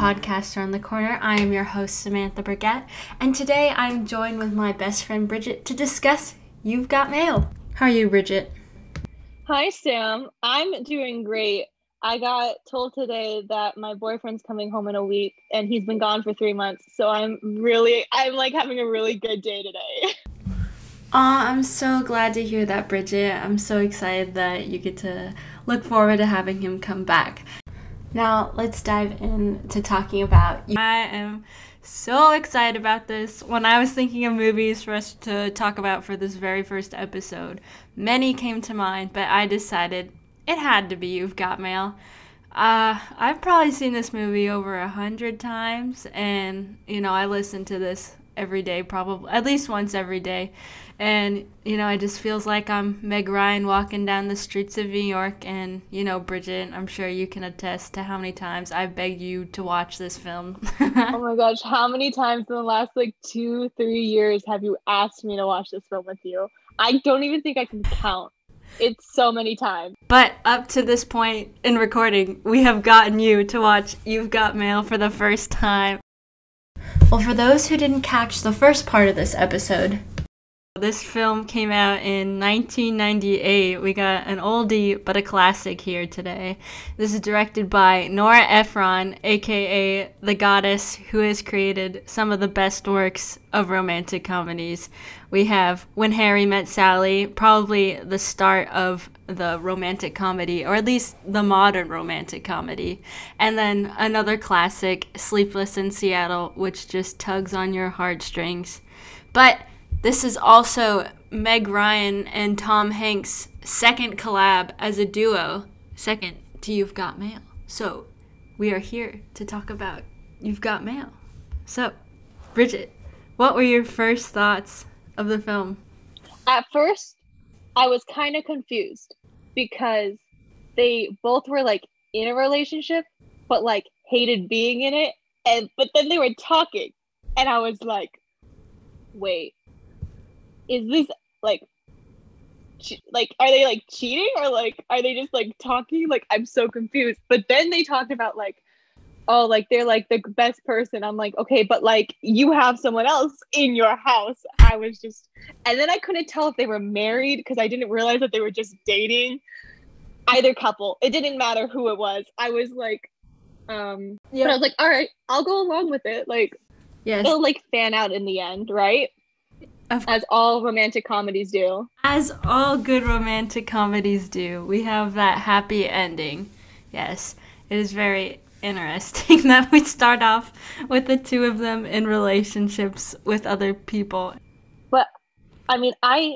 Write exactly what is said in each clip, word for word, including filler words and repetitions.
podcast Around the Corner. I am your host, Samantha Burgett, and today I'm joined with my best friend, Bridget, to discuss You've Got Mail. How are you, Bridget? Hi, Sam. I'm doing great. I got told today that my boyfriend's coming home in a week, and he's been gone for three months, so I'm really, I'm like having a really good day today. Aw, I'm so glad to hear that, Bridget. I'm so excited that you get to look forward to having him come back. Now, let's dive into talking about you. I am so excited about this. When I was thinking of movies for us to talk about for this very first episode, many came to mind, but I decided it had to be You've Got Mail. Uh, I've probably seen this movie over a hundred times, and, you know, I listen to this every day, probably at least once every day. And, you know, it just feels like I'm Meg Ryan walking down the streets of New York. And, you know, Bridget, I'm sure you can attest to how many times I've begged you to watch this film. Oh my gosh, how many times in the last like two, three years have you asked me to watch this film with you? I don't even think I can count. It's so many times. But up to this point in recording, we have gotten you to watch You've Got Mail for the first time. Well, for those who didn't catch the first part of this episode, this film came out in nineteen ninety-eight. We got an oldie but a classic here today. This is directed by Nora Ephron, aka the goddess who has created some of the best works of romantic comedies. We have When Harry Met Sally, probably the start of the romantic comedy, or at least the modern romantic comedy. And then another classic, Sleepless in Seattle, which just tugs on your heartstrings. But this is also Meg Ryan and Tom Hanks' second collab as a duo, second to You've Got Mail. So we are here to talk about You've Got Mail. So, Bridget, what were your first thoughts of the film? At first, I was kind of confused because they both were like in a relationship, but like hated being in it. And but then they were talking, and I was like, wait. Is this like che- like are they like cheating, or like are they just like talking? Like, I'm so confused. But then they talked about like, oh, like they're like the best person. I'm like, okay, but like you have someone else in your house. I was just, and then I couldn't tell if they were married because I didn't realize that they were just dating. Either couple, it didn't matter who it was. I was like, um, yeah. But I was like, all right, I'll go along with it. Like, yes, it'll like fan out in the end, right? Of As all romantic comedies do. As all good romantic comedies do. We have that happy ending. Yes, it is very interesting that we start off with the two of them in relationships with other people. But, I mean, I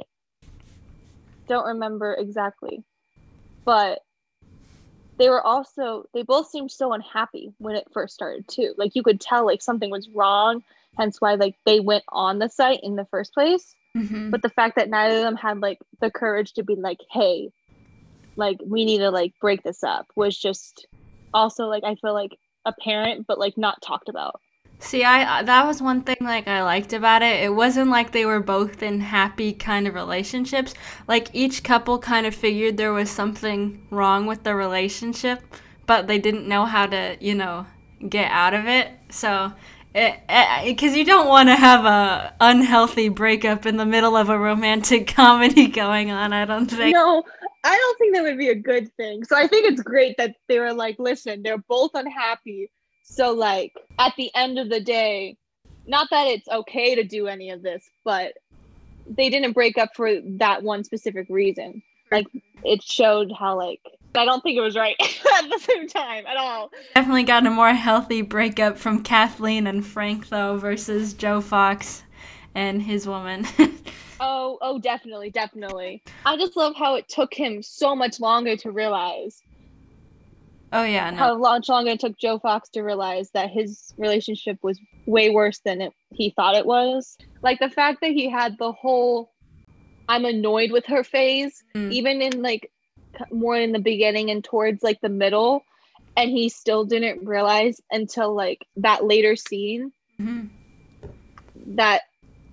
don't remember exactly. But they were also, they both seemed so unhappy when it first started, too. Like, you could tell, like, something was wrong. Hence why, like, they went on the site in the first place. Mm-hmm. But the fact that neither of them had, like, the courage to be like, hey, like, we need to, like, break this up was just also, like, I feel like apparent, but, like, not talked about. See, I that was one thing, like, I liked about it. It wasn't like they were both in happy kind of relationships. Like, each couple kind of figured there was something wrong with the relationship, but they didn't know how to, you know, get out of it. So because you don't want to have a unhealthy breakup in the middle of a romantic comedy going on, I don't think. No, I don't think that would be a good thing. So I think it's great that they were like, listen, they're both unhappy. So like at the end of the day, not that it's okay to do any of this, but they didn't break up for that one specific reason. Like, it showed how, like, I don't think it was right at the same time at all. Definitely got a more healthy breakup from Kathleen and Frank, though, versus Joe Fox and his woman. oh, oh, definitely, definitely. I just love how it took him so much longer to realize. Oh, yeah, no. How much longer it took Joe Fox to realize that his relationship was way worse than it, he thought it was. Like, the fact that he had the whole I'm annoyed with her phase, mm. even in like more in the beginning and towards like the middle, and he still didn't realize until like that later scene mm-hmm. that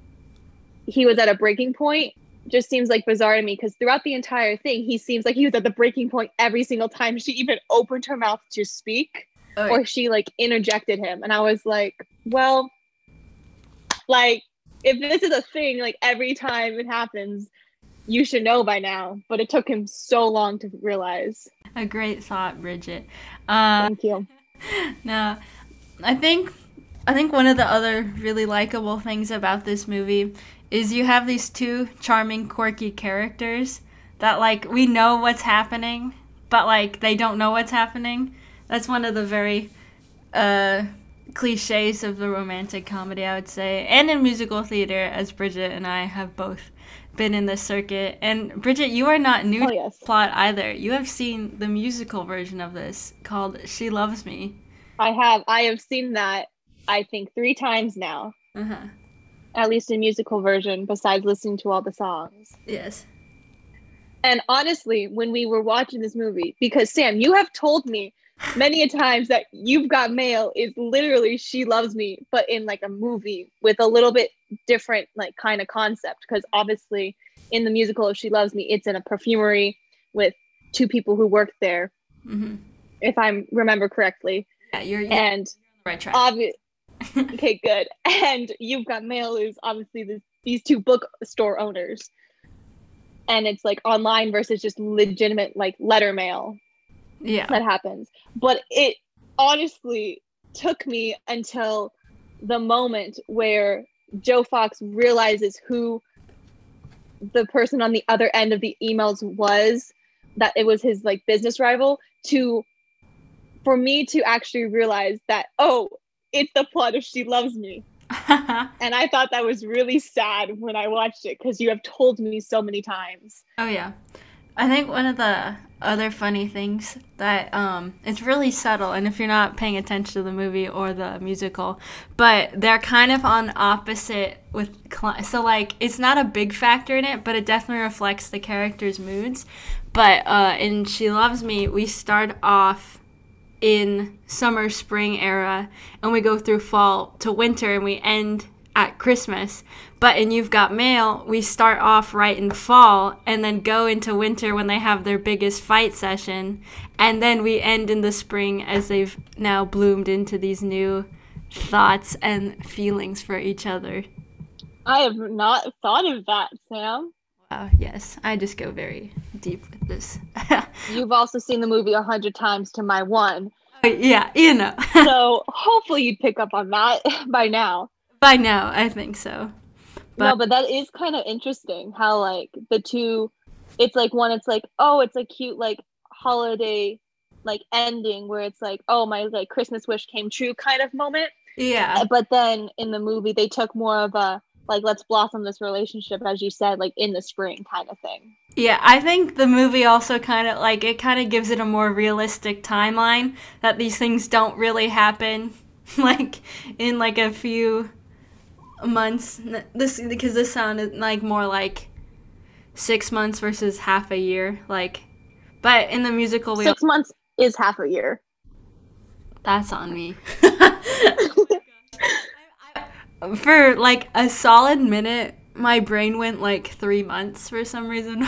he was at a breaking point. Just seems like bizarre to me, because throughout the entire thing he seems like he was at the breaking point every single time she even opened her mouth to speak. Oh, yeah. or she like interjected him. And I was like, well, like if this is a thing, like every time it happens, you should know by now. But it took him so long to realize. A great thought, Bridget. Uh, Thank you. no, I think I think one of the other really likable things about this movie is you have these two charming, quirky characters that, like, we know what's happening, but, like, they don't know what's happening. That's one of the very uh, cliches of the romantic comedy, I would say. And in musical theater, as Bridget and I have both been in this circuit. And, Bridget, you are not new Oh, to yes. the plot either. You have seen the musical version of this called She Loves Me. I have. I have seen that, I think, three times now. Uh-huh. At least in musical version, besides listening to all the songs. Yes. And honestly, when we were watching this movie, because Sam, you have told me many a times that You've Got Mail is literally She Loves Me, but in like a movie with a little bit different like kind of concept. Because obviously in the musical of She Loves Me, it's in a perfumery with two people who work there, Mm-hmm. if I remember correctly. Yeah, you're, you're And on the right track. obvi- okay, good. And You've Got Mail is obviously this, these two bookstore owners. And it's like online versus just legitimate like letter mail Yeah. that happens. But it honestly took me until the moment where Joe Fox realizes who the person on the other end of the emails was, that it was his like business rival, to for me to actually realize that, oh, it's the plot of She Loves Me. And I thought that was really sad when I watched it, because you have told me so many times. Oh, yeah. I think one of the other funny things that um, it's really subtle, and if you're not paying attention to the movie or the musical, but they're kind of on opposite with, cl- so like it's not a big factor in it, but it definitely reflects the characters' moods. But uh, in She Loves Me, we start off in summer spring era and we go through fall to winter and we end at Christmas. But in You've Got Mail, we start off right in fall and then go into winter when they have their biggest fight session, and then we end in the spring as they've now bloomed into these new thoughts and feelings for each other. I have not thought of that, Sam. Wow, yes, I just go very deep with this. You've also seen the movie a hundred times to my one. Yeah, you know. So hopefully you'd pick up on that by now. By now, I think so. But, no, but that is kind of interesting how like the two, it's like one, it's like, oh, it's a cute like holiday like ending where it's like, oh, my like Christmas wish came true kind of moment. Yeah. But then in the movie, they took more of a like, let's blossom this relationship, as you said, like in the spring kind of thing. Yeah, I think the movie also kind of, like, it kind of gives it a more realistic timeline that these things don't really happen, like, in, like, a few months. This, because this sounded, like, more like six months versus half a year, like, but in the musical, we... Six months is half a year. That's on me. For, like, a solid minute, my brain went, like, three months for some reason.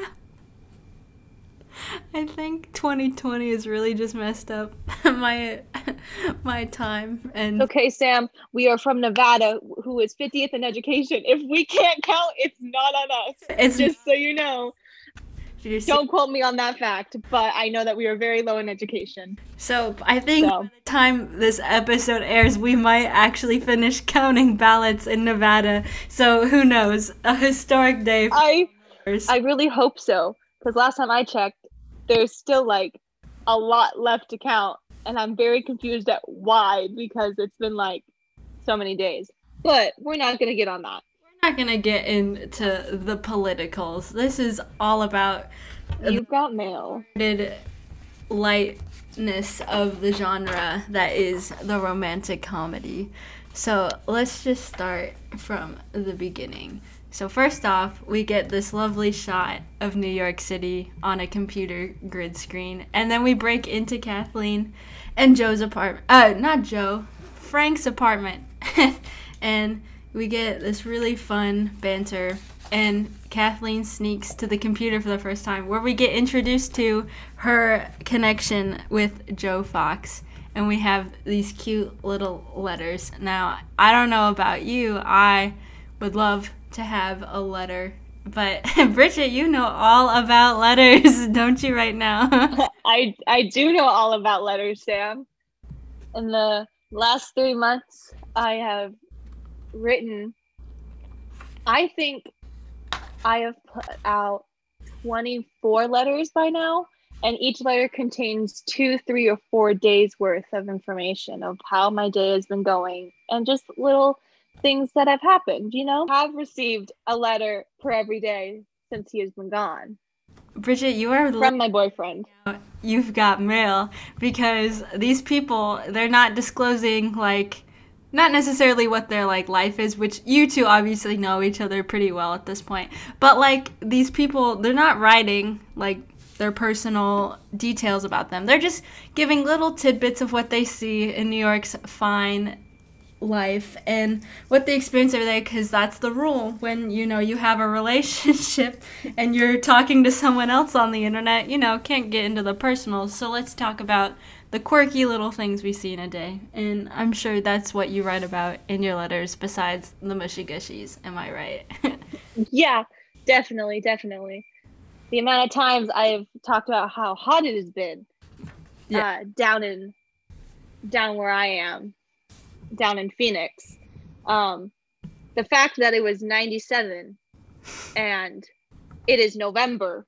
I think twenty twenty is really just messed up my my time. And okay, Sam, we are from Nevada, who is fiftieth in education. If we can't count, it's not on us. It's just so you know. Don't quote me on that fact, but I know that we are very low in education. So I think so. by the time this episode airs, we might actually finish counting ballots in Nevada. So who knows? A historic day. For I, I really hope so, because last time I checked, there's still like a lot left to count, and I'm very confused at why, because it's been like so many days. But we're not going to get on that. Not gonna get into the politicals. This is all about You've Got Mail. The lightness of the genre that is the romantic comedy. So let's just start from the beginning. So first off, we get this lovely shot of New York City on a computer grid screen, and then we break into Kathleen and Joe's apartment. Uh, not Joe, Frank's apartment, and we get this really fun banter, and Kathleen sneaks to the computer for the first time, where we get introduced to her connection with Joe Fox. and we have these cute little letters. Now, I don't know about you. I would love to have a letter. But Bridget, you know all about letters, don't you, right now? I I do know all about letters, Sam. In the last three months, I have written, I think I have put out twenty-four letters by now, and each letter contains two, three, or four days worth of information of how my day has been going and just little things that have happened, you know? I've received a letter for every day since he has been gone. Bridget, you are from my boyfriend. You've got mail, because these people, they're not disclosing, like, not necessarily what their, like, life is, which you two obviously know each other pretty well at this point. But, like, these people, they're not writing, like, their personal details about them. They're just giving little tidbits of what they see in New York's fine life and what they experience every day, because that's the rule when, you know, you have a relationship and you're talking to someone else on the internet, you know, can't get into the personal. So let's talk about the quirky little things we see in a day, and I'm sure that's what you write about in your letters besides the mushy gushies. Am I right? Yeah, definitely, definitely. The amount of times I've talked about how hot it has been yeah. uh, down in down where I am, down in Phoenix. Um, the fact that it was ninety-seven and it is November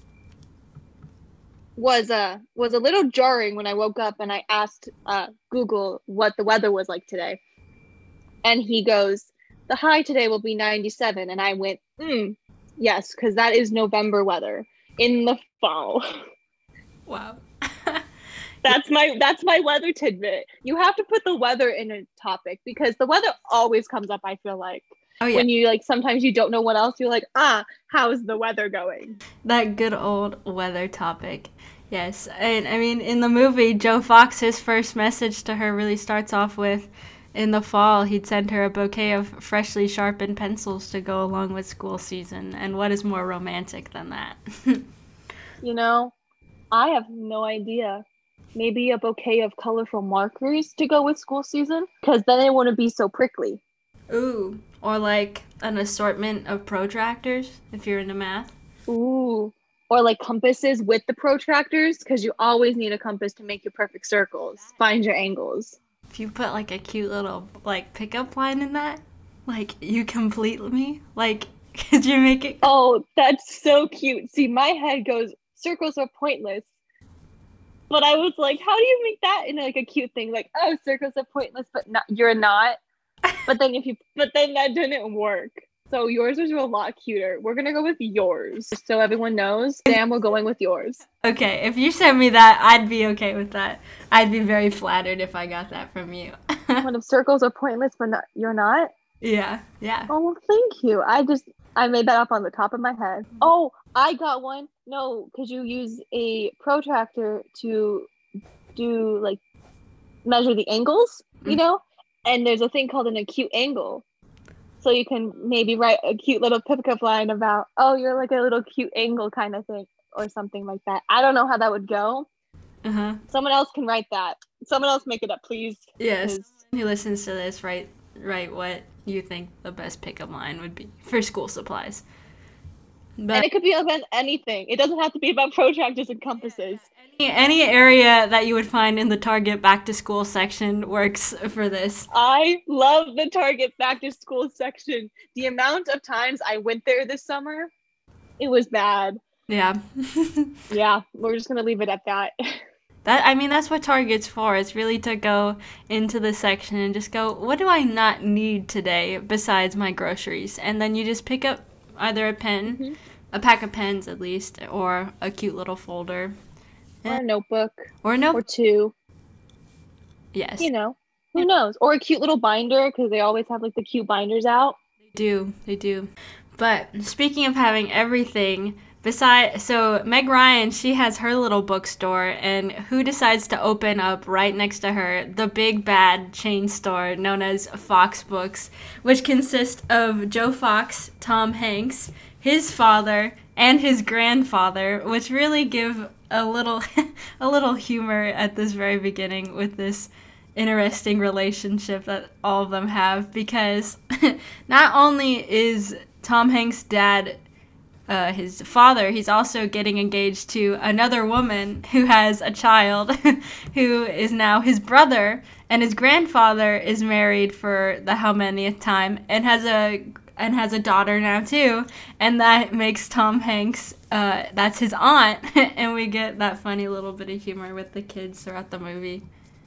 was a was a little jarring when I woke up and I asked uh, Google what the weather was like today, and he goes, "The high today will be ninety-seven," and I went, "Hmm, yes, because that is November weather in the fall." Wow. That's my that's my weather tidbit. You have to put the weather in a topic because the weather always comes up, I feel like. Oh, yeah. When you, like, sometimes you don't know what else, you're like, ah, how's the weather going? That good old weather topic. Yes. And I mean, in the movie, Joe Fox's first message to her really starts off with, in the fall, he'd send her a bouquet of freshly sharpened pencils to go along with school season. And what is more romantic than that? You know, I have no idea. Maybe a bouquet of colorful markers to go with school season, because then it wouldn't be so prickly. Ooh, or like an assortment of protractors if you're into math. Ooh, or like compasses with the protractors, because you always need a compass to make your perfect circles, find your angles. If you put like a cute little like pickup line in that, like, you complete me, like, could you make it? Oh, that's so cute. See, my head goes, circles are pointless. But I was like, how do you make that in like a cute thing? Like, oh, circles are pointless, but not, you're not. But then if you, but then that didn't work. So yours was a lot cuter. We're gonna go with yours, so everyone knows. Sam, we're going with yours. Okay, if you sent me that, I'd be okay with that. I'd be very flattered if I got that from you. When if circles are pointless, but not, you're not. Yeah, yeah. Oh, well, thank you. I just I made that up on the top of my head. Oh, I got one. No, because you use a protractor to do, like, measure the angles, you mm. know? And there's a thing called an acute angle. So you can maybe write a cute little pickup line about, oh, you're like a little cute angle kind of thing, or something like that. I don't know how that would go. Uh-huh. Someone else can write that. Someone else make it up, please. Yes. Who listens to this, write, write what you think the best pickup line would be for school supplies. But, and it could be about anything. It doesn't have to be about protractors and compasses. Yeah, any, any area that you would find in the Target back to school section works for this. I love the Target back to school section. The amount of times I went there this summer, it was bad. Yeah. Yeah, we're just going to leave it at that. That I mean, that's what Target's for. It's really to go into the section and just go, what do I not need today besides my groceries? And then you just pick up either a pen, mm-hmm. a pack of pens at least, or a cute little folder. Or a notebook. Or a notebook. Or two. Yes. You know, who yeah. knows? Or a cute little binder, because they always have, like, the cute binders out. They do. They do. But speaking of having everything, beside, so Meg Ryan, she has her little bookstore, and who decides to open up right next to her the big bad chain store known as Fox Books, which consists of Joe Fox, Tom Hanks, his father, and his grandfather, which really give a little a little humor at this very beginning with this interesting relationship that all of them have, because not only is Tom Hanks' dad uh, his father, he's also getting engaged to another woman who has a child who is now his brother, and his grandfather is married for the how manyth time and has a and has a daughter now too, and that makes Tom Hanks uh, that's his aunt, and we get that funny little bit of humor with the kids throughout the movie.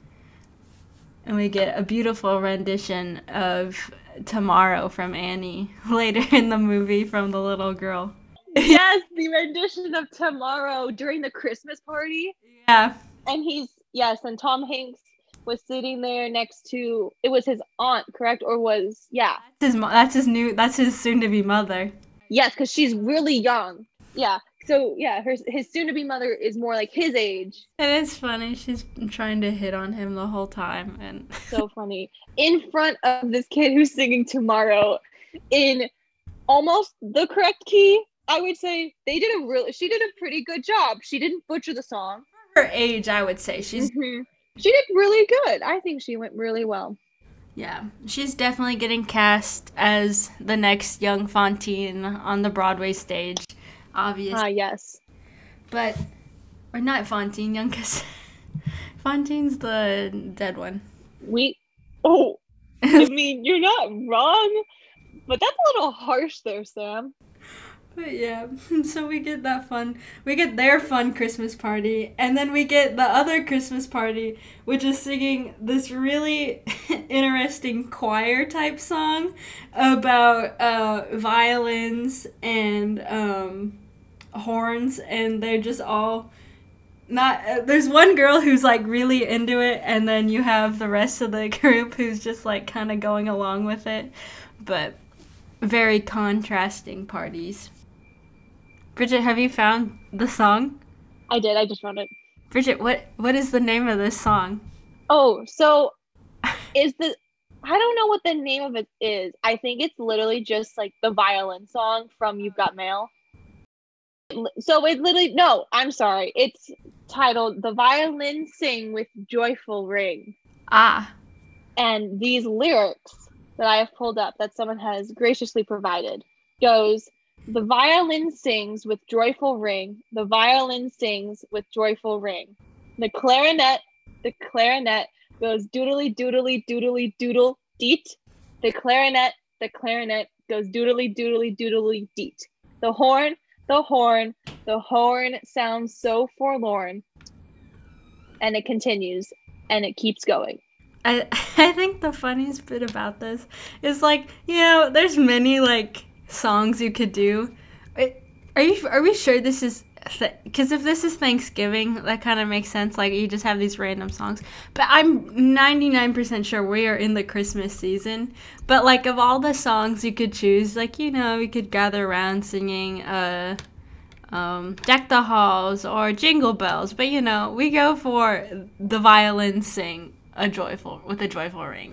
And we get a beautiful rendition of Tomorrow from Annie later in the movie from the little girl. Yes, the rendition of Tomorrow during the Christmas party. Yeah. And he's, yes, and Tom Hanks was sitting there next to, it was his aunt, correct? Or was, yeah. That's his, that's his new, that's his soon-to-be mother. Yes, because she's really young. Yeah. So, yeah, her, his soon-to-be mother is more like his age. And it's funny. She's trying to hit on him the whole time. And so funny. In front of this kid who's singing Tomorrow in almost the correct key, I would say they did a really, she did a pretty good job. She didn't butcher the song. For her age, I would say. She's mm-hmm. She did really good. I think she went really well. Yeah, she's definitely getting cast as the next young Fantine on the Broadway stage. Obviously. Ah, uh, yes. But, or not Fantine, young Cass- Fantine's the dead one. We, oh, I mean, you're not wrong, but that's a little harsh there, Sam. But yeah, so we get that fun, we get their fun Christmas party, and then we get the other Christmas party, which is singing this really interesting choir type song about uh, violins and um, horns, and they're just all not, uh, there's one girl who's like really into it, and then you have the rest of the group who's just like kind of going along with it, but very contrasting parties. Bridget, have you found the song? I did. I just found it. Bridget, what what is the name of this song? Oh, so is the... I don't know what the name of it is. I think it's literally just like the violin song from You've Got Mail. So it literally... No, I'm sorry. It's titled The Violin Sing with Joyful Ring. Ah. And these lyrics that I have pulled up that someone has graciously provided goes... The violin sings with joyful ring. The violin sings with joyful ring. The clarinet, the clarinet goes doodly doodly doodly doodle deet. The clarinet, the clarinet goes doodly doodly doodly deet. The horn, the horn, the horn sounds so forlorn. And it continues, and it keeps going. I I think the funniest bit about this is like, you know, there's many like songs you could do. Are you are we sure this is, because th- if this is Thanksgiving, that kind of makes sense, like you just have these random songs, but I'm ninety-nine percent sure we are in the Christmas season. But like, of all the songs you could choose, like, you know, we could gather around singing uh um Deck the Halls or Jingle Bells, but you know, we go for the violin sing a joyful with a joyful ring.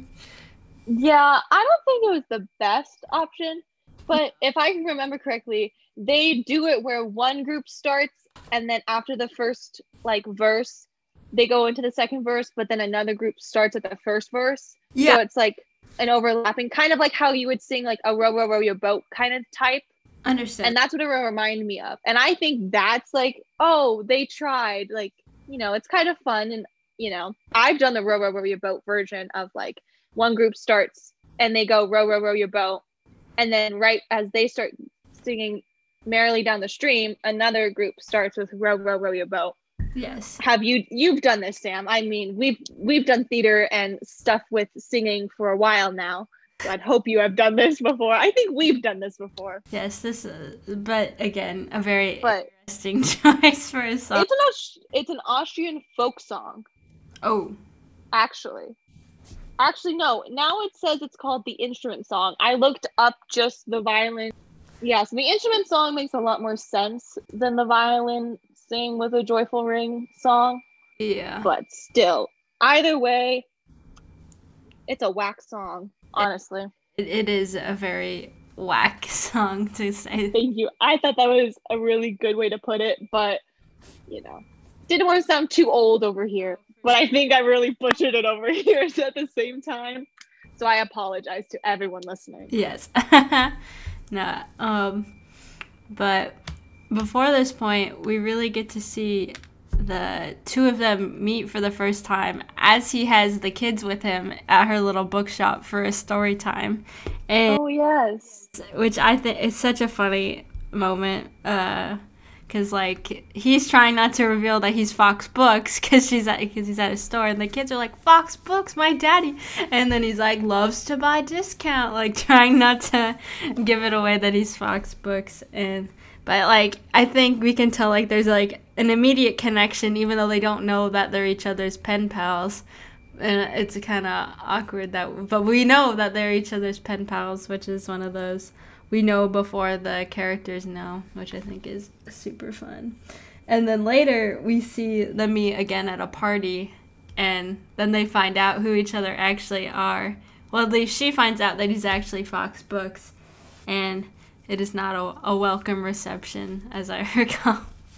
Yeah, I don't think it was the best option. But if I remember correctly, they do it where one group starts, and then after the first like verse, they go into the second verse, but then another group starts at the first verse. Yeah. So it's like an overlapping, kind of like how you would sing like a row, row, row your boat kind of type. Understood. And that's what it reminded me of. And I think that's like, oh, they tried. Like, you know, it's kind of fun. And, you know, I've done the row, row, row your boat version of like one group starts and they go row, row, row your boat. And then right as they start singing Merrily Down the Stream, another group starts with Row, Row, Row Your Boat. Yes. Have you, you've done this, Sam. I mean, we've we've done theater and stuff with singing for a while now. So I'd hope you have done this before. I think we've done this before. Yes, this is, but again, a very but interesting choice for a song. It's an, Aus- it's an Austrian folk song. Oh. Actually. Actually, no. Now it says it's called the instrument song. I looked up just the violin. Yeah, so the instrument song makes a lot more sense than the violin sing with a joyful ring song. Yeah. But still, either way, it's a whack song, honestly. It, it is a very whack song to say. Thank you. I thought that was a really good way to put it, but you know, didn't want to sound too old over here, but I think I really butchered it over here at the same time. So I apologize to everyone listening. Yes. No. Um, but before this point, we really get to see the two of them meet for the first time as he has the kids with him at her little bookshop for a story time. And Oh, yes. which I think is such a funny moment. Uh, Cause like he's trying not to reveal that he's Fox Books, cause she's at, cause he's at a store, and the kids are like, Fox Books, my daddy, and then he's like, loves to buy discount, like trying not to give it away that he's Fox Books. And but like I think we can tell like there's like an immediate connection, even though they don't know that they're each other's pen pals, and it's kind of awkward that, but we know that they're each other's pen pals, which is one of those we know before the characters know, which I think is super fun. And then later we see them meet again at a party, and then they find out who each other actually are. Well, at least she finds out that he's actually Fox Books, and it is not a, a welcome reception, as I recall.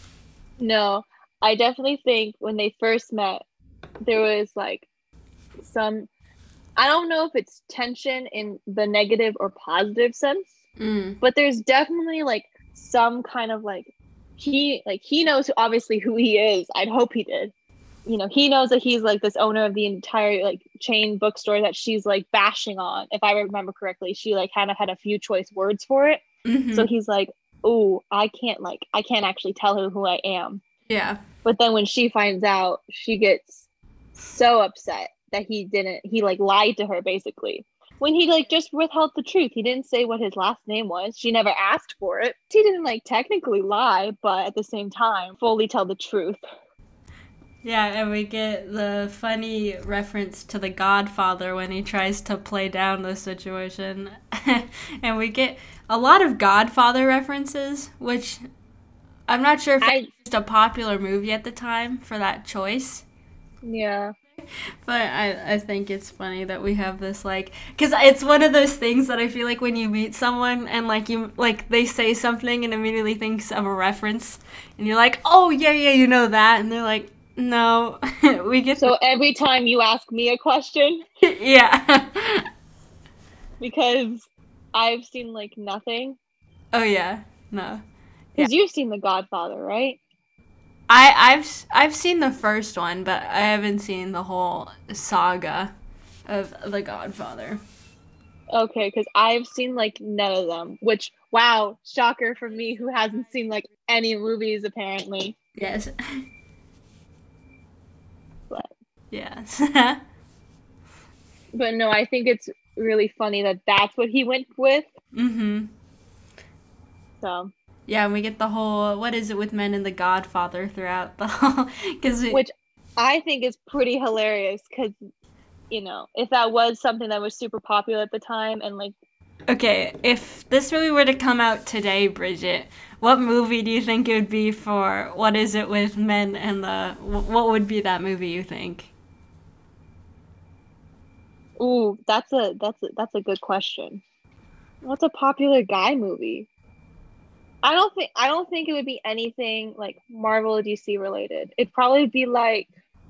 No, I definitely think when they first met, there was like some, I don't know if it's tension in the negative or positive sense. Mm. But there's definitely like some kind of like he like he knows obviously who he is. I'd hope he did. You know, he knows that he's like this owner of the entire like chain bookstore that she's like bashing on. If I remember correctly, she like kind of had a few choice words for it. Mm-hmm. So he's like, "Oh, I can't like I can't actually tell her who I am." Yeah. But then when she finds out, she gets so upset that he didn't he like lied to her basically. When he like just withheld the truth. He didn't say what his last name was. She never asked for it. He didn't like technically lie, but at the same time, fully tell the truth. Yeah, and we get the funny reference to The Godfather when he tries to play down the situation. And we get a lot of Godfather references, which I'm not sure if I- it's just a popular movie at the time for that choice. Yeah. But I, I think it's funny that we have this, like, because it's one of those things that I feel like when you meet someone and, like, you like they say something and immediately thinks of a reference, and you're like, oh, yeah, yeah, you know that, and they're like, no, we get... So every time you ask me a question? Yeah. Because I've seen, like, nothing. Oh, yeah. No. Because Yeah. you've seen The Godfather, right? I, I've I've seen the first one, but I haven't seen the whole saga of The Godfather. Okay, because I've seen like none of them, which, wow, shocker for me who hasn't seen like any movies apparently. Yes. But yes. but no, I think it's really funny that that's what he went with. Mm-hmm. So yeah, and we get the whole what is it with men and The Godfather throughout the whole, because which I think is pretty hilarious because, you know, if that was something that was super popular at the time and like. Okay, if this movie were to come out today, Bridget, what movie do you think it would be for What Is It With Men and the... What would be that movie, you think? Ooh, that's a that's a, that's a good question. What's a popular guy movie? I don't think I don't think it would be anything like Marvel or D C related. It'd probably be like...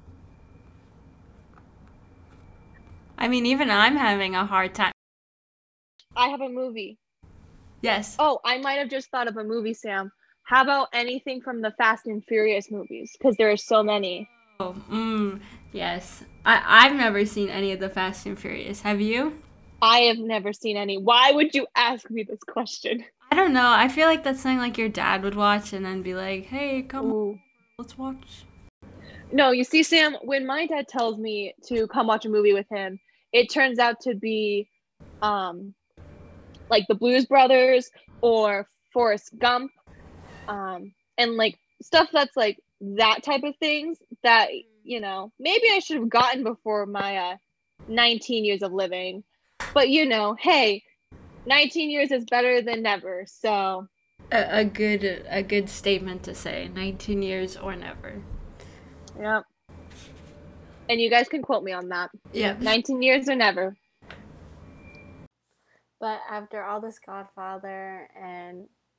I mean, even I'm having a hard time. I have a movie. Yes. Oh, I might have just thought of a movie, Sam. How about anything from the Fast and Furious movies? Because there are so many. Oh, mm, yes. I, I've never seen any of the Fast and Furious. Have you? I have never seen any. Why would you ask me this question? I don't know. I feel like that's something like your dad would watch and then be like, hey, come Ooh. on, let's watch. No, you see, Sam, when my dad tells me to come watch a movie with him, it turns out to be um, like the Blues Brothers or Forrest Gump, um, and like stuff that's like that type of things that, you know, maybe I should have gotten before my uh, nineteen years of living. But, you know, hey, nineteen years is better than never, so... A, a good a good statement to say. nineteen years or never. Yep. And you guys can quote me on that. Yeah. nineteen years or never. But after all this Godfather and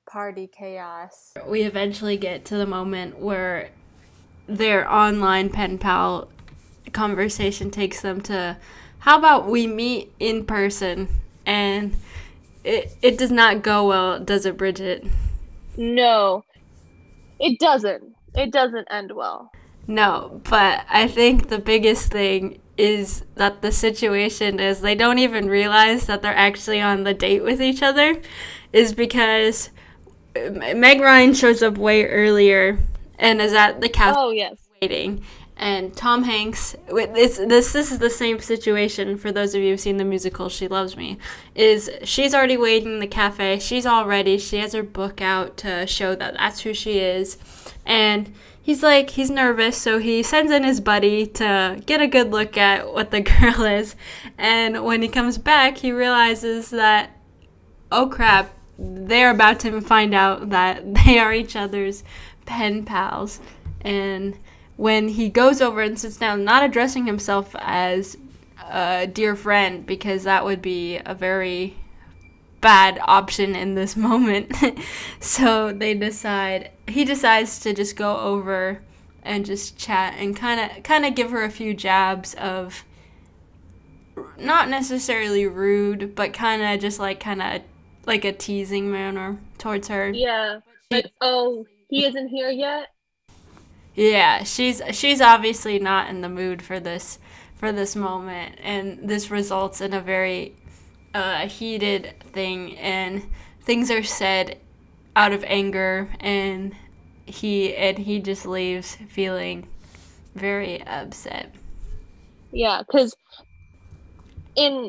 party chaos. We eventually get to the moment where their online pen pal conversation takes them to, how about we meet in person? And it it does not go well, does it, Bridget? No, it doesn't. It doesn't end well. No, but I think the biggest thing is that the situation is they don't even realize that they're actually on the date with each other, is because Meg Ryan shows up way earlier and is at the castle oh, yes. waiting. And Tom Hanks, it's, this this is the same situation for those of you who've seen the musical She Loves Me, is she's already waiting in the cafe. She's all ready. She has her book out to show that that's who she is. And he's like, he's nervous, so he sends in his buddy to get a good look at what the girl is. And when he comes back, he realizes that, oh crap, they're about to find out that they are each other's pen pals. And when he goes over and sits down, not addressing himself as a dear friend, because that would be a very bad option in this moment. So they decide, he decides to just go over and just chat and kind of kind of give her a few jabs of not necessarily rude, but kind of just like kind of like a teasing manner towards her. Yeah. Like, oh, he isn't here yet? Yeah, she's she's obviously not in the mood for this for this moment, and this results in a very uh, heated thing, and things are said out of anger, and he and he just leaves feeling very upset. Yeah, because in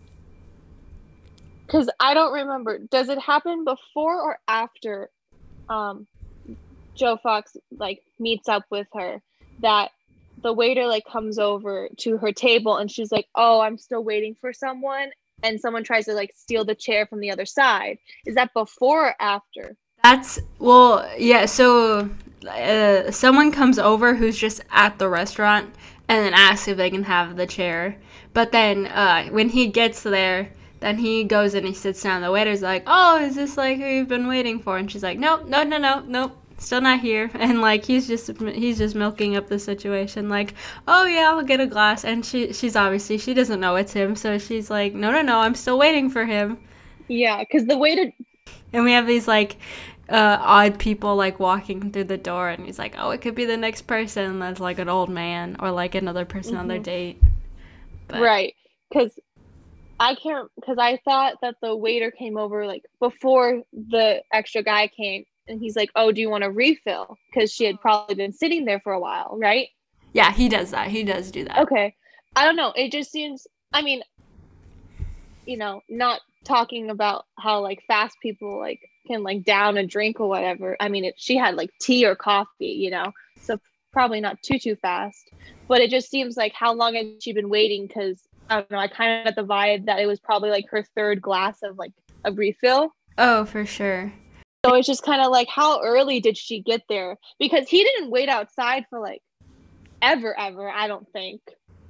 because I don't remember. Does it happen before or after um Joe Fox like meets up with her that the waiter like comes over to her table and she's like, oh, I'm still waiting for someone, and someone tries to like steal the chair from the other side? Is that before or after? That's, well, yeah, so uh, someone comes over who's just at the restaurant and then asks if they can have the chair. But then uh, when he gets there, then he goes and he sits down. The waiter's like, oh, is this like who you've been waiting for? And she's like, nope, no, no, no, nope. Still not here. And like he's just he's just milking up the situation, like, oh yeah, I'll get a glass. And she she's obviously, she doesn't know it's him, so she's like, no no no I'm still waiting for him. Yeah, because the waiter, and we have these like uh odd people like walking through the door, and he's like, oh, it could be the next person that's like an old man or like another person mm-hmm. on their date. But. Right, because I can't, because I thought that the waiter came over like before the extra guy came. And he's like, oh, do you want a refill? Because she had probably been sitting there for a while, right? Yeah, he does that. He does do that. Okay. I don't know. It just seems, I mean, you know, not talking about how, like, fast people, like, can, like, down a drink or whatever. I mean, it, she had, like, tea or coffee, you know? So probably not too, too fast. But it just seems like how long had she been waiting? Because, I don't know, I kind of got the vibe that it was probably, like, her third glass of, like, a refill. Oh, for sure. So it's just kind of like, how early did she get there? Because he didn't wait outside for like ever, ever, I don't think.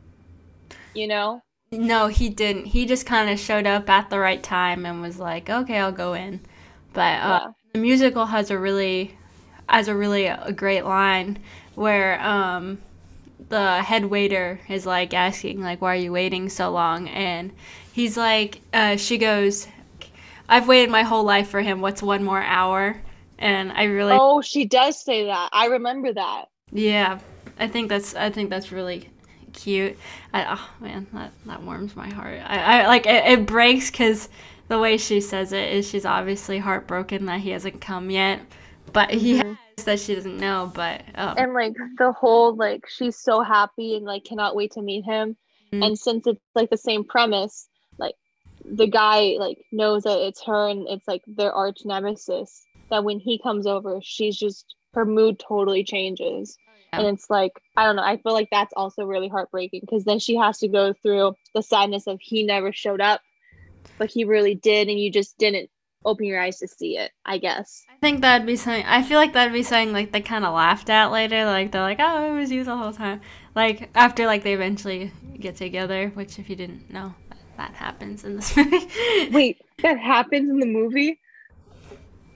You know? No, he didn't. He just kind of showed up at the right time and was like, okay, I'll go in. But uh, yeah. The musical has a really, has a really a great line where um, the head waiter is like asking, like, why are you waiting so long? And he's like, uh, she goes, I've waited my whole life for him. What's one more hour? And I really Oh, she does say that. I remember that. Yeah. I think that's I think that's really cute. I, oh man, that, that warms my heart. I, I like it, it breaks cuz the way she says it is she's obviously heartbroken that he hasn't come yet, but he mm-hmm. has, that she doesn't know, but um. And like the whole like she's so happy and like cannot wait to meet him. Mm-hmm. And since it's like the same premise, like the guy like knows that it's her and it's like their arch nemesis, that when he comes over she's just, her mood totally changes. Yeah. And it's like, I don't know, I feel like that's also really heartbreaking because then she has to go through the sadness of he never showed up but he really did and you just didn't open your eyes to see it, I guess. I think that'd be something, I feel like that'd be something like they kind of laughed at later, like they're like, oh, it was you the whole time, like after like they eventually get together, which if you didn't know, that happens in this movie. Wait, that happens in the movie?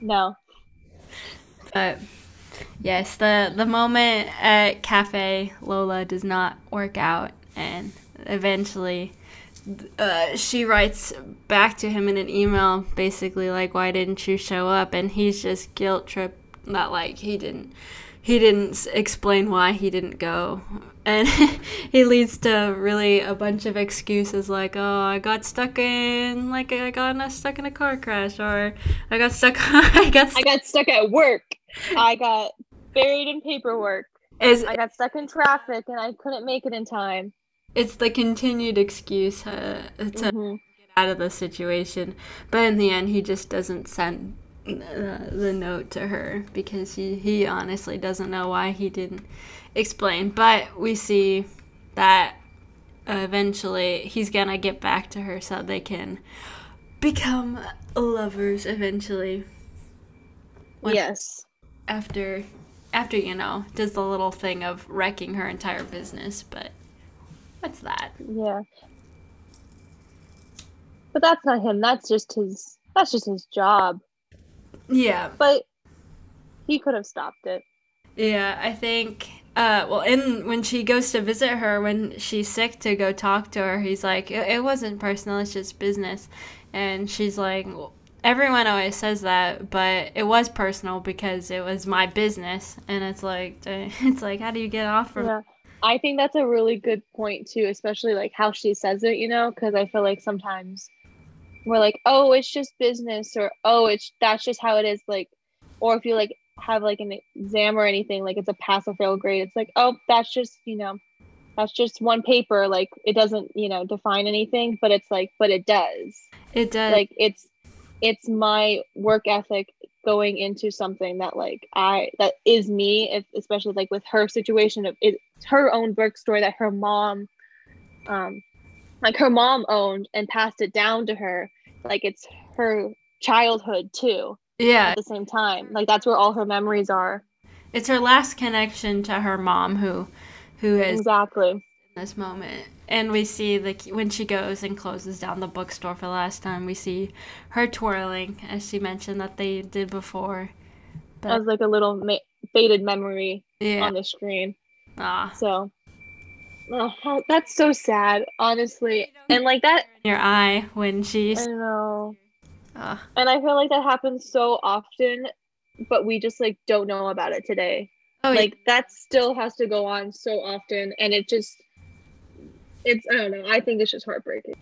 No. But yes, the the moment at Cafe Lola does not work out, and eventually uh, she writes back to him in an email, basically like, "Why didn't you show up?" And he's just guilt tripped, not like he didn't he didn't explain why he didn't go. And he leads to really a bunch of excuses like, "Oh, I got stuck in like I got stuck in a car crash," or "I got stuck I got stuck, I got stuck at work. I got buried in paperwork. Is, I got stuck in traffic and I couldn't make it in time." It's the continued excuse uh, to mm-hmm. get out of the situation. But in the end, he just doesn't send uh, the note to her because he, he honestly doesn't know why he didn't explain. But we see that uh, eventually he's going to get back to her so they can become lovers eventually. When, yes. After, after, you know, does the little thing of wrecking her entire business, but what's that? Yeah. But that's not him. That's just his, that's just his job. Yeah. But he could have stopped it. Yeah, I think, uh, well, in, when she goes to visit her, when she's sick to go talk to her, he's like, it, it wasn't personal, it's just business. And she's like, well, everyone always says that, but it was personal because it was my business. And it's like, it's like, how do you get off from yeah. it? I think that's a really good point too, especially like how she says it, you know, because I feel like sometimes we're like, oh, it's just business, or oh, it's that's just how it is. Like, or if you like have like an exam or anything, like it's a pass or fail grade, it's like, oh, that's just, you know, that's just one paper. Like it doesn't, you know, define anything, but it's like, but it does. It does. Like it's, it's my work ethic going into something that like I that is me, especially like with her situation of it's her own bookstore that her mom um like her mom owned and passed it down to her, like it's her childhood too. Yeah, at the same time, like that's where all her memories are. It's her last connection to her mom who who is exactly in this moment. And we see the when she goes and closes down the bookstore for the last time, we see her twirling, as she mentioned that they did before. But, as like a little ma- faded memory yeah. on the screen. Ah. So, oh, that's so sad, honestly. And like that in your eye when she's. I know. Ah. And I feel like that happens so often, but we just like don't know about it today. Oh, like yeah. That still has to go on so often, and it just. It's, I don't know, I think it's just heartbreaking.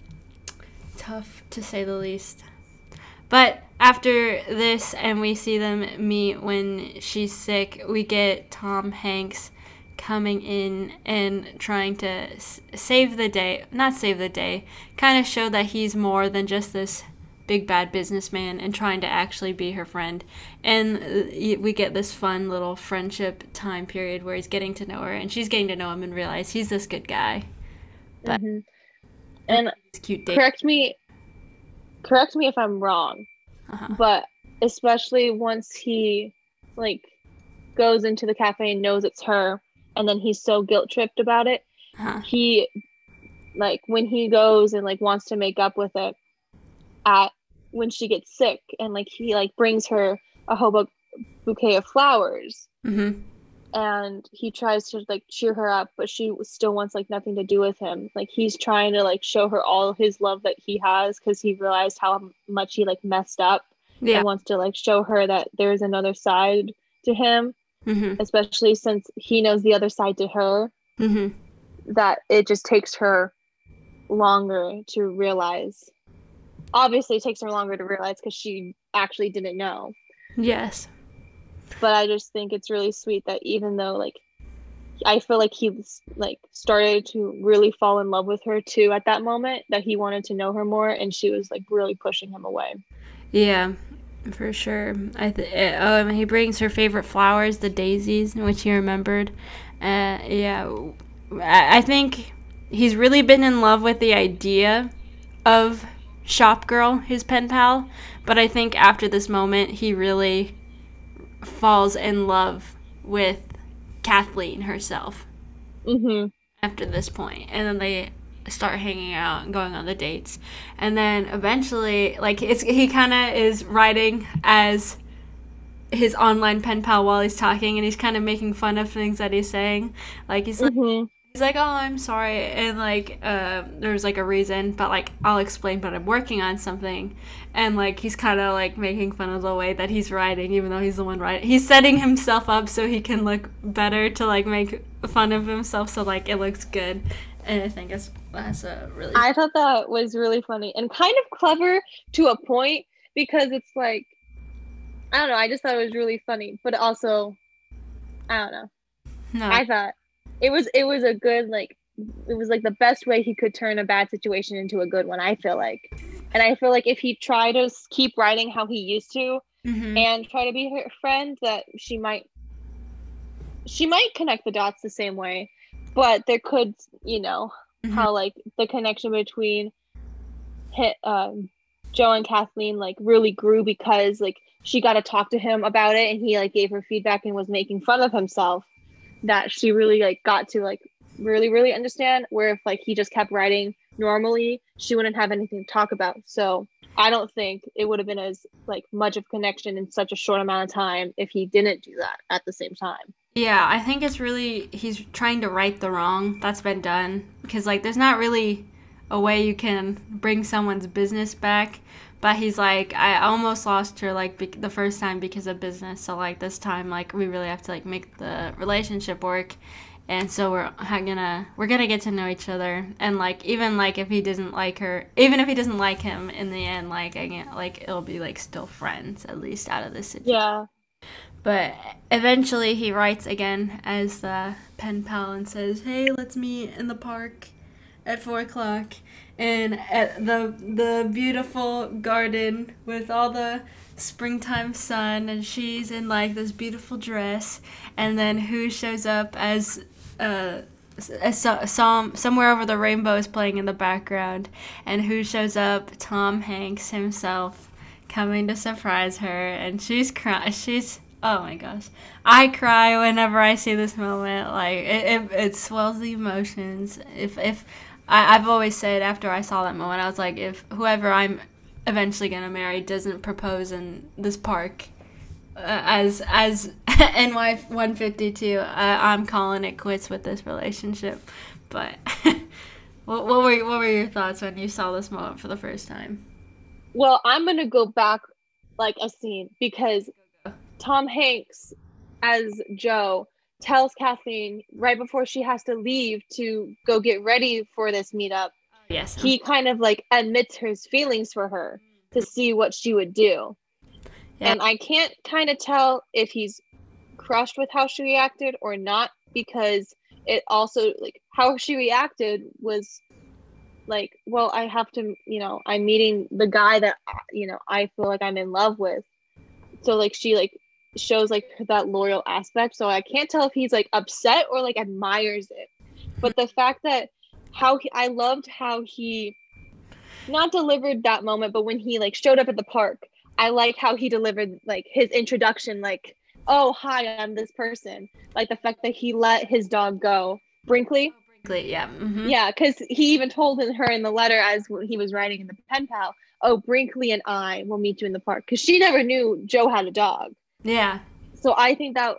Tough, to say the least. But after this, and we see them meet when she's sick, we get Tom Hanks coming in and trying to s- save the day. Not save the day, kind of show that he's more than just this big bad businessman and trying to actually be her friend. And we get this fun little friendship time period where he's getting to know her, and she's getting to know him and realize he's this good guy. But mm-hmm. And cute date. correct me correct me if I'm wrong, uh-huh. but especially once he like goes into the cafe and knows it's her, and then he's so guilt tripped about it, uh-huh. he like when he goes and like wants to make up with it at when she gets sick, and like he like brings her a whole bu- bouquet of flowers. Mm-hmm. And he tries to like cheer her up, but she still wants like nothing to do with him. Like he's trying to like show her all his love that he has, because he realized how much he like messed up, yeah. and wants to like show her that there's another side to him, mm-hmm. especially since he knows the other side to her, mm-hmm. that it just takes her longer to realize. Obviously it takes her longer to realize because she actually didn't know. Yes. But I just think it's really sweet that even though, like, I feel like he, like, started to really fall in love with her, too, at that moment, that he wanted to know her more, and she was, like, really pushing him away. Yeah, for sure. I th- um, he brings her favorite flowers, the daisies, which he remembered. Uh, yeah, I think he's really been in love with the idea of Shop Girl, his pen pal, but I think after this moment, he really falls in love with Kathleen herself. Mm-hmm. After this point, and then they start hanging out and going on the dates, and then eventually, like, it's he kind of is writing as his online pen pal while he's talking, and he's kind of making fun of things that he's saying. Like he's like, Mm-hmm. he's like, oh, I'm sorry, and like uh, there's like a reason, but like I'll explain, but I'm working on something, and like he's kind of like making fun of the way that he's writing, even though he's the one writing. He's setting himself up so he can look better to like make fun of himself, so like it looks good. And I think it's that's a really. I thought that was really funny and kind of clever to a point, because it's like, I don't know, I just thought it was really funny, but also, I don't know. No. I thought it was it was a good, like, it was like the best way he could turn a bad situation into a good one, I feel like. And I feel like if he tried to keep writing how he used to, mm-hmm. and try to be her friend, that she might she might connect the dots the same way. But there could, you know, mm-hmm. how like the connection between hit, um, Joe and Kathleen like really grew because like she got to talk to him about it, and he like gave her feedback and was making fun of himself, that she really like got to like really really understand. Where if like he just kept writing normally, she wouldn't have anything to talk about. So I don't think it would have been as like much of connection in such a short amount of time if he didn't do that at the same time. Yeah, I think it's really, he's trying to right the wrong that's been done. Because, like, there's not really a way you can bring someone's business back. But he's like, I almost lost her, like, be- the first time because of business. So, like, this time, like, we really have to, like, make the relationship work. And so we're gonna, we're gonna get to know each other. And, like, even, like, if he doesn't like her, even if he doesn't like him in the end, like, I can't, like, it'll be, like, still friends, at least, out of this situation. Yeah. But eventually he writes again as the pen pal and says, hey, let's meet in the park at four o'clock. And at the the beautiful garden with all the springtime sun. And she's in, like, this beautiful dress. And then who shows up as uh, a, a song, Somewhere Over the Rainbow is playing in the background. And who shows up? Tom Hanks himself, coming to surprise her. And she's crying. She's... Oh my gosh. I cry whenever I see this moment. Like, it, it, it swells the emotions. If, if, I, I've always said after I saw that moment, I was like, if whoever I'm eventually going to marry doesn't propose in this park uh, as, as N Y one fifty-two, uh, I'm calling it quits with this relationship. But, what, what were, what were your thoughts when you saw this moment for the first time? Well, I'm going to go back like a scene, because Tom Hanks as Joe tells Kathleen right before she has to leave to go get ready for this meetup. Yes. He kind of like admits his feelings for her to see what she would do. Yeah. And I can't kind of tell if he's crushed with how she reacted or not, because it also, like, how she reacted was like, well, I have to, you know, I'm meeting the guy that, you know, I feel like I'm in love with. So like she like shows like that loyal aspect. So I can't tell if he's like upset or like admires it. But the fact that how he, I loved how he not delivered that moment, but when he like showed up at the park, I like how he delivered like his introduction, like, oh, hi, I'm this person. Like the fact that he let his dog go. Brinkley. Oh, Brinkley, yeah. Mm-hmm. Yeah, because he even told her in the letter as he was writing in the pen pal, oh, Brinkley and I will meet you in the park. Because she never knew Joe had a dog. Yeah. So I think that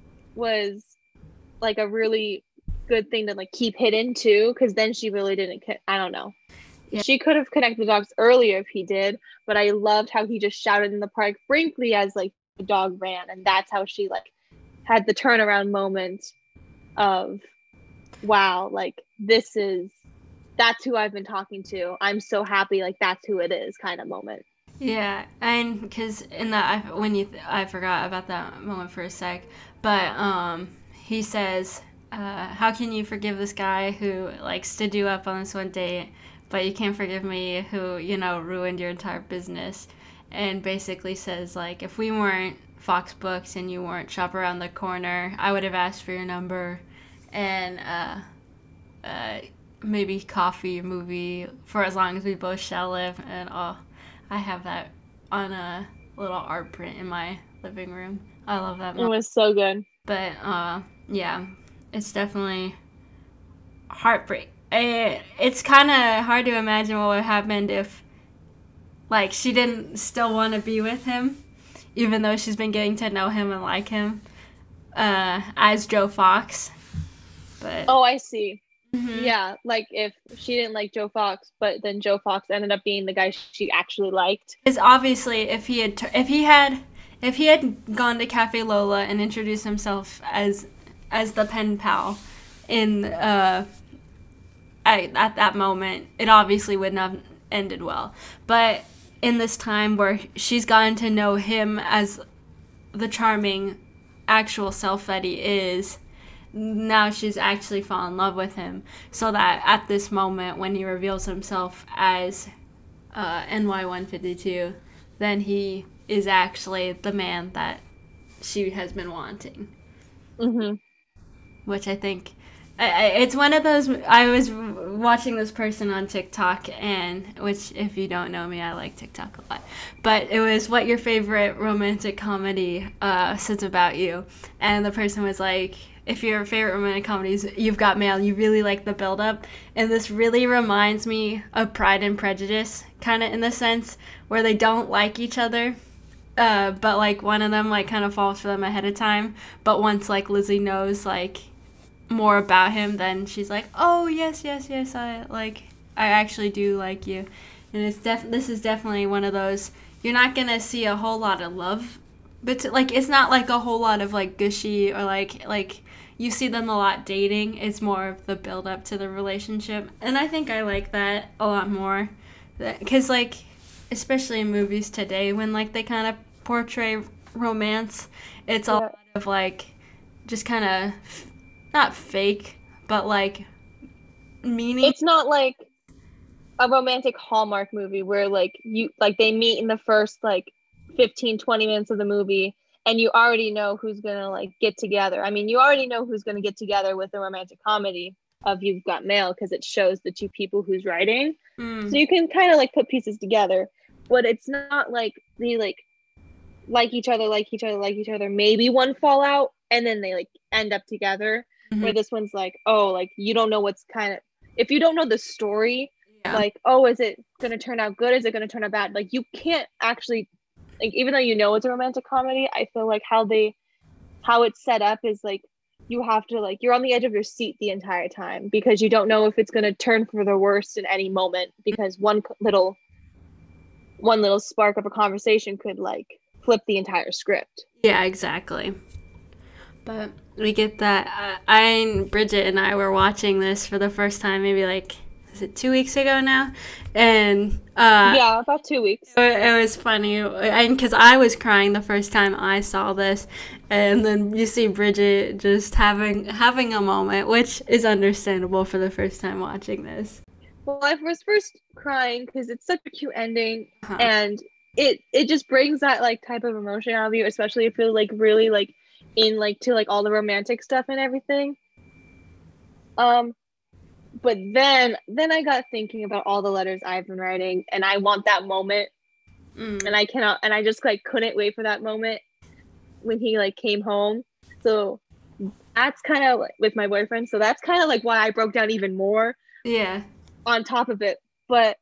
was like a really good thing to like keep hidden too, because then she really didn't, I don't know. Yeah. She could have connected the dogs earlier if he did, but I loved how he just shouted in the park, Brinkley, as like the dog ran. And that's how she like had the turnaround moment of, wow, like this is, that's who I've been talking to. I'm so happy, like that's who it is kind of moment. Yeah, and because in that, I, when you, th- I forgot about that moment for a sec, but um, he says, uh, how can you forgive this guy who, like, stood you up on this one date, but you can't forgive me who, you know, ruined your entire business, and basically says, like, if we weren't Fox Books and you weren't Shop Around the Corner, I would have asked for your number, and, uh, uh, maybe coffee, movie, for as long as we both shall live, and, oh, I have that on a little art print in my living room. I love that moment. It was so good. But, uh, yeah, it's definitely heartbreak. It, it's kind of hard to imagine what would have happened if, like, she didn't still want to be with him. even though she's been getting to know him and like him, uh, as Joe Fox. But Oh, I see. mhm. Yeah, like if she didn't like Joe Fox, but then Joe Fox ended up being the guy she actually liked. Because obviously, if he had, if he had, if he had gone to Cafe Lola and introduced himself as, as the pen pal, in uh, at, at that moment, it obviously wouldn't have ended well. But in this time where she's gotten to know him as the charming, actual self that he is, now she's actually fallen in love with him. So that at this moment, when he reveals himself as uh, N Y one fifty-two, then he is actually the man that she has been wanting. Mm-hmm. Which I think I, I, it's one of those. I was watching this person on TikTok, and which, if you don't know me, I like TikTok a lot. But it was what your favorite romantic comedy uh, says about you, and the person was like, if your favorite romantic comedy is You've Got Mail, you really like the build-up. And this really reminds me of Pride and Prejudice, kind of in the sense where they don't like each other, uh, but like one of them like kind of falls for them ahead of time. But once like Lizzie knows like more about him, then she's like, oh yes, yes, yes, I like, I actually do like you. And it's def this is definitely one of those, you're not gonna see a whole lot of love, but like it's not like a whole lot of like gushy or like like you see them a lot dating. It's more of the build up to the relationship, and I think I like that a lot more, because like especially in movies today when like they kind of portray romance, it's a Yeah. lot of like just kind of not fake, but like meaning. It's not like a romantic Hallmark movie where like you like they meet in the first like fifteen twenty minutes of the movie and you already know who's gonna like get together. I mean, you already know who's gonna get together with a romantic comedy of You've Got Mail because it shows the two people who's writing. Mm. So you can kind of like put pieces together, but it's not like they like like each other, like each other, like each other. Maybe one fall out and then they like end up together. Mhm. Where this one's like, oh, like you don't know what's kind of, if you don't know the story, Yeah. like, oh, is it gonna turn out good? Is it gonna turn out bad? Like you can't actually, like, even though you know it's a romantic comedy, I feel like how they, how it's set up is like you have to like you're on the edge of your seat the entire time because you don't know if it's gonna turn for the worst in any moment because one little, one little spark of a conversation could like flip the entire script. Yeah, exactly. But we get that. Uh, I, Bridget, and I were watching this for the first time, maybe like, is it two weeks ago now? And uh, Yeah, about two weeks. it, it was funny, and because I was crying the first time I saw this, and then you see Bridget just having having a moment, which is understandable for the first time watching this. Well, I was first crying because it's such a cute ending, Uh-huh. and it it just brings that like type of emotion out of you, especially if you're like really like in like to like all the romantic stuff and everything. Um, but then then I got thinking about all the letters I've been writing, and I want that moment, Mm. and I cannot, and I just like couldn't wait for that moment when he like came home. So that's kind of like with my boyfriend. So that's kind of like why I broke down even more Yeah. on top of it. But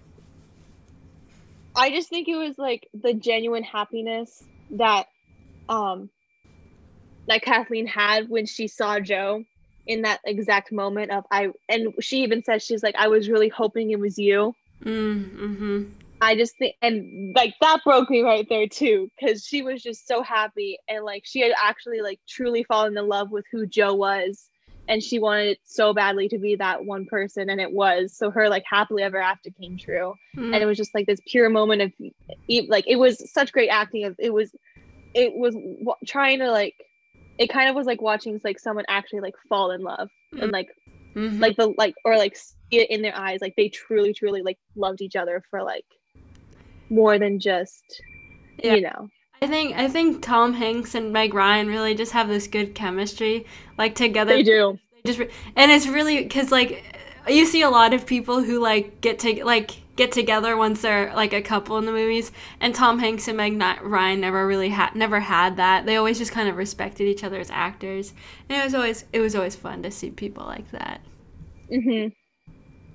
I just think it was like the genuine happiness that um that Kathleen had when she saw Joe in that exact moment of I and she even said she's like I was really hoping it was you. Mm, mm-hmm. I just think and like that broke me right there too because she was just so happy and like she had actually like truly fallen in love with who Joe was and she wanted it so badly to be that one person and it was so her like happily ever after came true. Mm. And it was just like this pure moment of like it was such great acting of it was it was w- trying to like it kind of was like watching like someone actually like fall in love Mm. and like Mm-hmm. like the like or like see it in their eyes like they truly truly like loved each other for like more than just Yeah. you know. I think I think Tom Hanks and Meg Ryan really just have this good chemistry, like together. They do. They just re- and it's really because like you see a lot of people who like get to like get together once they're like a couple in the movies, and Tom Hanks and Meg Ni- Ryan never really had never had that. They always just kind of respected each other as actors, and it was always it was always fun to see people like that. Mm-hmm.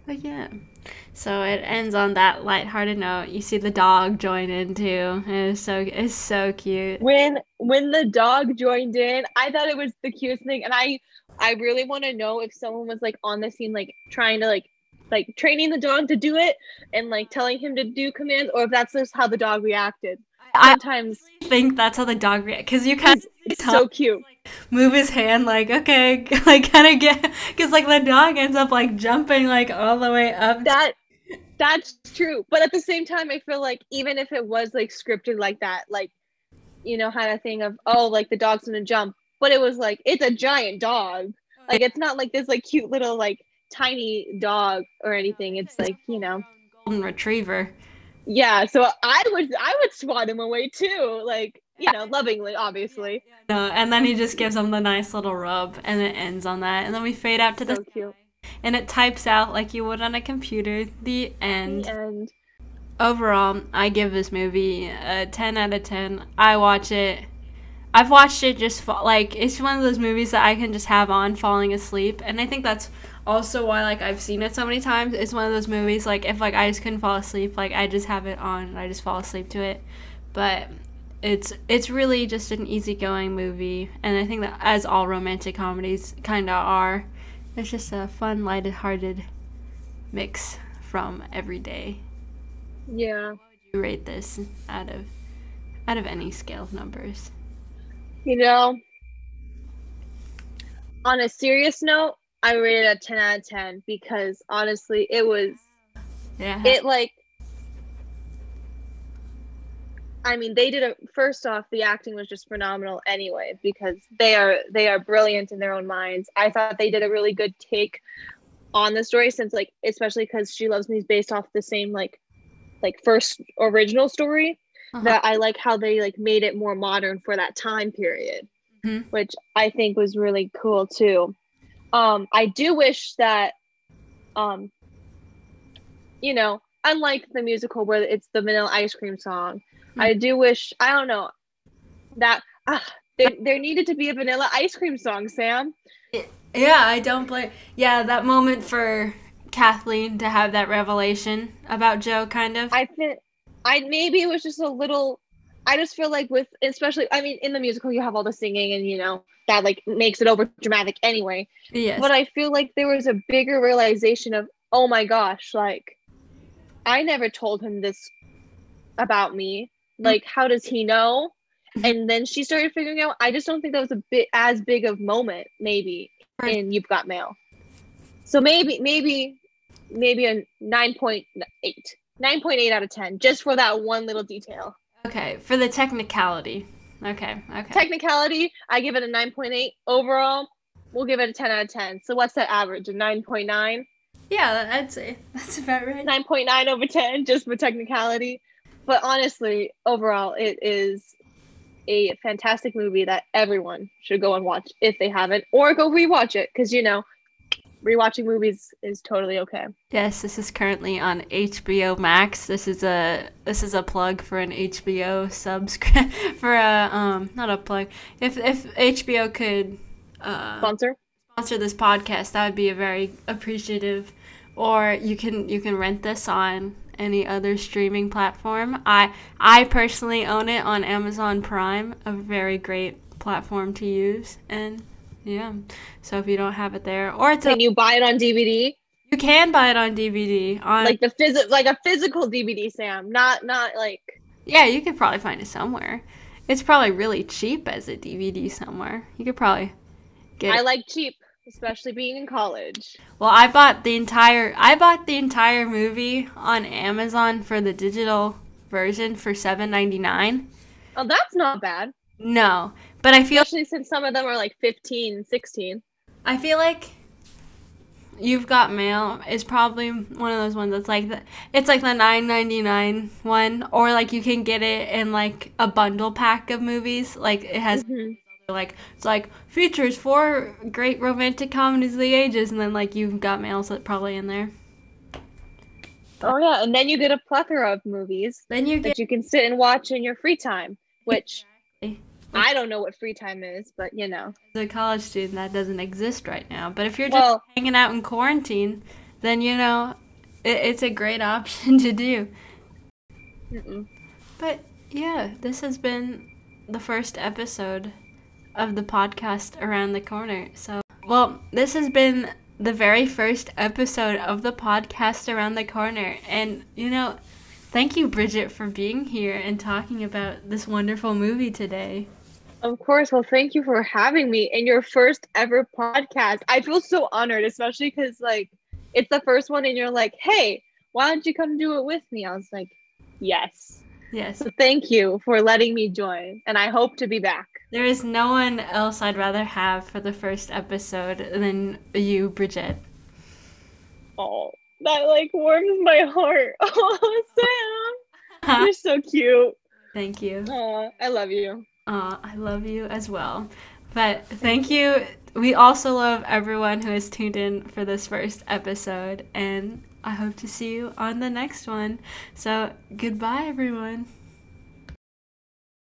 But yeah. So it ends on that lighthearted note. You see the dog join in too. And it's so it's so cute. When when the dog joined in, I thought it was the cutest thing, and I I really want to know if someone was like on the scene, like trying to like like training the dog to do it and like telling him to do commands, or if that's just how the dog reacted. I Sometimes think that's how the dog reacts because you kind it's, of it's so cute. move his hand like okay, like kind of get because like the dog ends up like jumping like all the way up. That that's true, but at the same time, I feel like even if it was like scripted like that, like you know, had a thing of oh, like the dog's gonna jump, but it was like it's a giant dog. Like it's not like this like cute little like tiny dog or anything. It's like you know, Golden retriever. yeah. So I would I would swat him away too, like you know, lovingly, obviously. No, and then he just gives him the nice little rub, and it ends on that, and then we fade out to the So cute. and it types out like you would on a computer. The end. The end. Overall, I give this movie a ten out of ten. I watch it. I've watched it just fa- like it's one of those movies that I can just have on falling asleep, and I think that's also why like I've seen it so many times. It's one of those movies like if like I just couldn't fall asleep, like I just have it on and I just fall asleep to it. But it's it's really just an easygoing movie, and I think that as all romantic comedies kind of are, it's just a fun, lighthearted mix from every day. Yeah. You rate this out of out of any scale of numbers? You know, on a serious note, I rated it a ten out of ten because honestly, it was Yeah. it like I mean, they did a first off, the acting was just phenomenal anyway because they are they are brilliant in their own minds. I thought they did a really good take on the story since like especially because She Loves Me is based off the same like like first original story Uh-huh. that I like how they like made it more modern for that time period, Mhm. which I think was really cool too. Um, I do wish that, um, you know, unlike the musical where it's the Vanilla Ice Cream song, Mhm. I do wish I don't know that ah, there there needed to be a Vanilla Ice Cream song, Sam. Yeah, I don't blame. Yeah, that moment for Kathleen to have that revelation about Joe, kind of. I think I maybe it was just a little. I just feel like with especially I mean in the musical you have all the singing and you know that like makes it over dramatic anyway. Yes. But I feel like there was a bigger realization of oh my gosh, like I never told him this about me. Like how does he know? And then she started figuring out. I just don't think that was a bit as big of moment maybe in You've Got Mail. So maybe maybe maybe a nine point eight. nine point eight out of ten just for that one little detail. Okay, for the technicality. Okay, okay. Technicality, I give it a nine point eight. Overall, we'll give it a ten out of ten. So what's that average? A nine point nine? Yeah, I'd say that's about right. nine point nine over ten just for technicality. But honestly, overall, it is a fantastic movie that everyone should go and watch if they haven't, or go rewatch it because you know, rewatching movies is totally okay. Yes, this is currently on H B O Max. This is a this is a plug for an H B O subscribe for a um not a plug. If if H B O could uh, Sponsor sponsor this podcast, that would be a very appreciative. Or you can you can rent this on any other streaming platform. I I personally own it on Amazon Prime, a very great platform to use. And yeah, so if you don't have it there, or it's can a, you buy it on D V D? you can buy it on D V D. On Like the phys- like a physical D V D, Sam. Not not like yeah, you could probably find it somewhere. It's probably really cheap as a D V D somewhere. You could probably get. I it. like cheap, especially being in college. Well, I bought the entire I bought the entire movie on Amazon for the digital version for seven ninety nine. Oh, that's not bad. No, but I feel Especially since some of them are like fifteen, sixteen. I feel like You've Got Mail is probably one of those ones that's like the, it's like the nine ninety nine one, or like you can get it in like a bundle pack of movies. Like it has Mm-hmm. like it's like features four great romantic comedies of the ages, and then like You've Got Mail's probably in there. Oh yeah, and then you get a plethora of movies Then you that get you can sit and watch in your free time, which Exactly. I don't know what free time is, but you know. As a college student, that doesn't exist right now. But if you're just Well, hanging out in quarantine, then, you know, it, it's a great option to do. Mm-mm. But yeah, this has been the first episode of the podcast Around the Corner. So, well, this has been the very first episode of the podcast Around the Corner. And, you know, thank you, Bridget, for being here and talking about this wonderful movie today. Of course. Well, thank you for having me in your first ever podcast. I feel so honored, especially because, like, it's the first one and you're like, hey, why don't you come do it with me? I was like, yes. Yes. So thank you for letting me join, and I hope to be back. There is no one else I'd rather have for the first episode than you, Bridget. Oh, that, like, warms my heart. Oh, Sam. You're so cute. Thank you. Oh, I love you. Uh, I love you as well. But thank you. We also love everyone who has tuned in for this first episode, and I hope to see you on the next one. So, goodbye, everyone.